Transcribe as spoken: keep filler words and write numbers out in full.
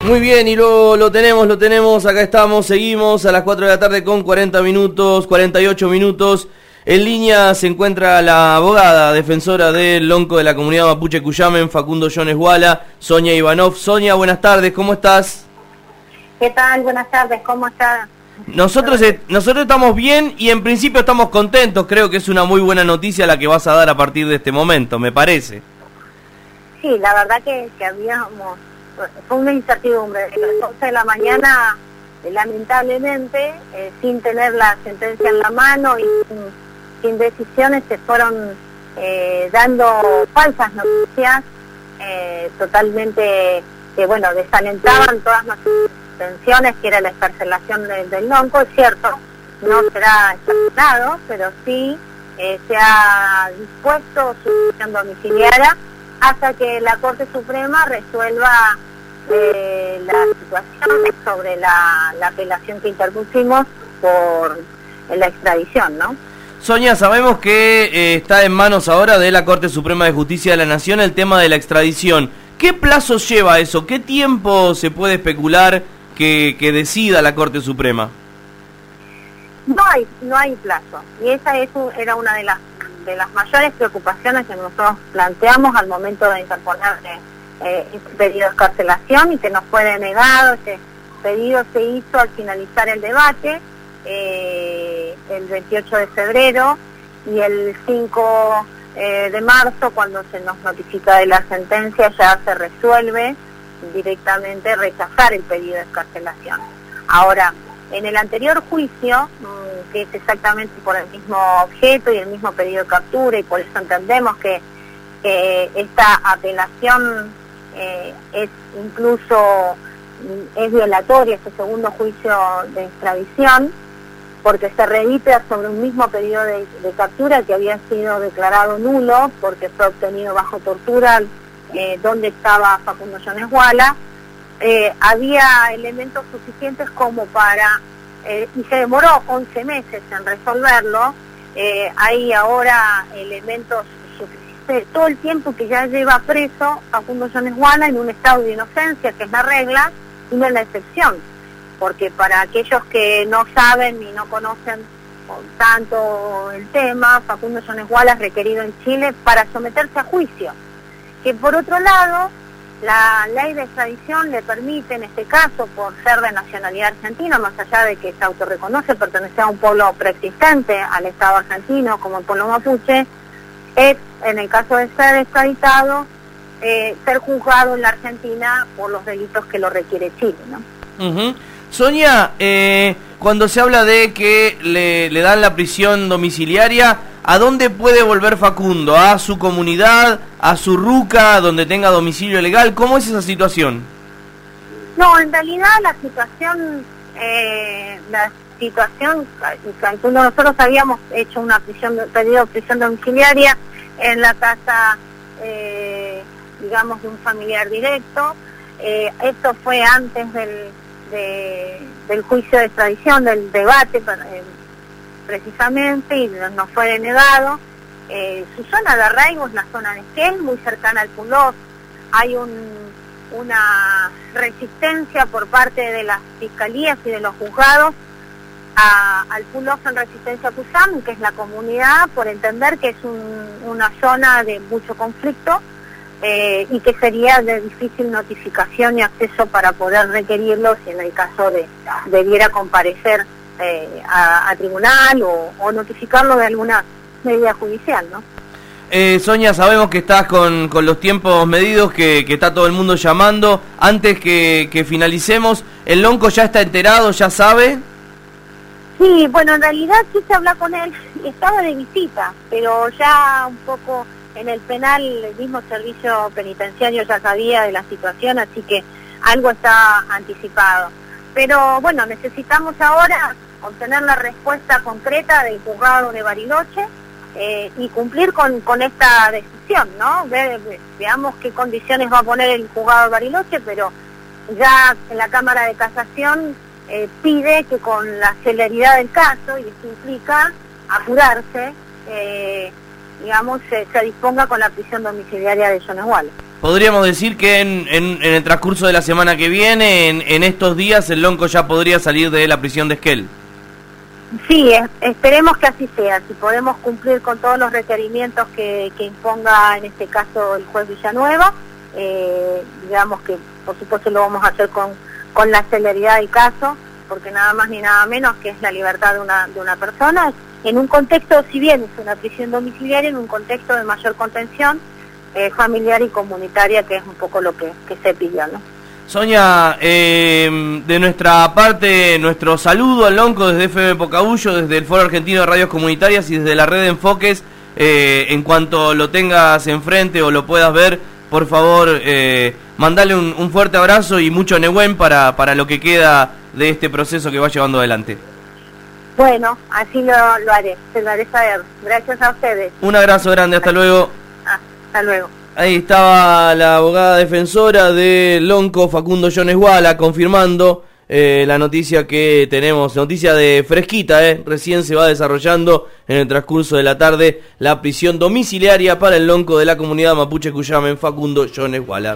Muy bien, y lo, lo tenemos, lo tenemos, acá estamos, seguimos a las cuatro de la tarde con cuarenta minutos, cuarenta y ocho minutos. En línea se encuentra la abogada, defensora del lonco de la comunidad mapuche Cuyamen, Facundo Jones Guala, Sonia Ivanov. Sonia, buenas tardes, ¿cómo estás? ¿Qué tal? Buenas tardes, ¿cómo estás? Nosotros, nosotros estamos bien y en principio estamos contentos, creo que es una muy buena noticia la que vas a dar a partir de este momento, me parece. Sí, la verdad que, que habíamos, fue una incertidumbre, desde las once de la mañana, eh, lamentablemente, eh, sin tener la sentencia en la mano y sin, sin decisiones, se fueron eh, dando falsas noticias, eh, totalmente, que bueno, desalentaban todas nuestras intenciones, que era la excarcelación del, del lonco. Es cierto, no será excarcelado, pero sí eh, se ha dispuesto su prisión domiciliaria hasta que la Corte Suprema resuelva eh, la situación sobre la, la apelación que interpusimos por la extradición, ¿no? Sonia, sabemos que eh, está en manos ahora de la Corte Suprema de Justicia de la Nación el tema de la extradición. ¿Qué plazos lleva eso? ¿Qué tiempo se puede especular que, que decida la Corte Suprema? No hay, no hay plazo. Y esa es un, era una de las de las mayores preocupaciones que nosotros planteamos al momento de interponer eh, este pedido de excarcelación, y que nos fue denegado. Este pedido se hizo al finalizar el debate eh, el veintiocho de febrero, y el cinco eh, de marzo, cuando se nos notifica de la sentencia, ya se resuelve directamente rechazar el pedido de excarcelación. Ahora, en el anterior juicio, que es exactamente por el mismo objeto y el mismo pedido de captura, y por eso entendemos que, que esta apelación eh, es incluso es violatoria, este segundo juicio de extradición, porque se reedita sobre un mismo pedido de, de captura que había sido declarado nulo porque fue obtenido bajo tortura, eh, donde estaba Facundo Jones Guala. Eh, había elementos suficientes como para, eh, y se demoró once meses en resolverlo. Eh, hay ahora elementos suficientes, todo el tiempo que ya lleva preso Facundo Jones Guala en un estado de inocencia, que es la regla y no es la excepción, porque para aquellos que no saben y no conocen tanto el tema, Facundo Jones Guala es requerido en Chile para someterse a juicio, que por otro lado la ley de extradición le permite, en este caso, por ser de nacionalidad argentina, más allá de que se autorreconoce pertenecer a un pueblo preexistente al Estado argentino como el pueblo mapuche, es, en el caso de ser extraditado, eh, ser juzgado en la Argentina por los delitos que lo requiere Chile, ¿no? Uh-huh. Sonia, eh, cuando se habla de que le, le dan la prisión domiciliaria, ¿a dónde puede volver Facundo? ¿A su comunidad? ¿A su ruca, donde tenga domicilio legal? ¿Cómo es esa situación? No, en realidad la situación, eh, la situación, nosotros habíamos hecho una prisión, pedido prisión domiciliaria en la casa, eh, digamos, de un familiar directo. Eh, esto fue antes del, de, del juicio de extradición, del debate, eh, precisamente, y nos fue denegado. Eh, su zona de arraigo es la zona de Esquel, muy cercana al Pulos. Hay un, una resistencia por parte de las fiscalías y de los juzgados a, al Pulos en resistencia a Cuyam, que es la comunidad, por entender que es un, una zona de mucho conflicto eh, y que sería de difícil notificación y acceso para poder requerirlo si en el caso de debiera comparecer Eh, a, a tribunal o, o notificarlo de alguna medida judicial, ¿no? Eh, Sonia, sabemos que estás con, con los tiempos medidos, que, que está todo el mundo llamando. Antes que, que finalicemos, ¿el lonco ya está enterado, ya sabe? Sí, bueno, en realidad sí se habla con él, estaba de visita, pero ya un poco en el penal, el mismo servicio penitenciario ya sabía de la situación, así que algo está anticipado. Pero bueno, necesitamos ahora obtener la respuesta concreta del juzgado de Bariloche eh, y cumplir con, con esta decisión, ¿no? Ve, ve, veamos qué condiciones va a poner el juzgado de Bariloche, pero ya en la Cámara de Casación eh, pide que con la celeridad del caso, y esto implica apurarse, eh, digamos, se, se disponga con la prisión domiciliaria de Jones Guala. Podríamos decir que en, en, en el transcurso de la semana que viene, en, en estos días, el Lonco ya podría salir de la prisión de Esquel. Sí, es, esperemos que así sea. Si podemos cumplir con todos los requerimientos que, que imponga en este caso el juez Villanueva, eh, digamos que por supuesto lo vamos a hacer con, con la celeridad del caso, porque nada más ni nada menos que es la libertad de una, de una persona, en un contexto, si bien es una prisión domiciliaria, en un contexto de mayor contención eh, familiar y comunitaria, que es un poco lo que, que se pidió, ¿no? Sonia, eh, de nuestra parte, nuestro saludo al Lonco desde F M Pocahullo, desde el Foro Argentino de Radios Comunitarias y desde la red de Enfoques. Eh, en cuanto lo tengas enfrente o lo puedas ver, por favor, eh, mandale un, un fuerte abrazo y mucho Nehuen para, para lo que queda de este proceso que va llevando adelante. Bueno, así lo, lo haré, se lo haré saber. Gracias a ustedes. Un abrazo grande, hasta luego. Ah, hasta luego. Ahí estaba la abogada defensora de Lonco, Facundo Jones Guala, confirmando eh, la noticia que tenemos, noticia de fresquita, eh, recién se va desarrollando en el transcurso de la tarde la prisión domiciliaria para el Lonco de la comunidad mapuche Cuyamen, Facundo Jones Guala.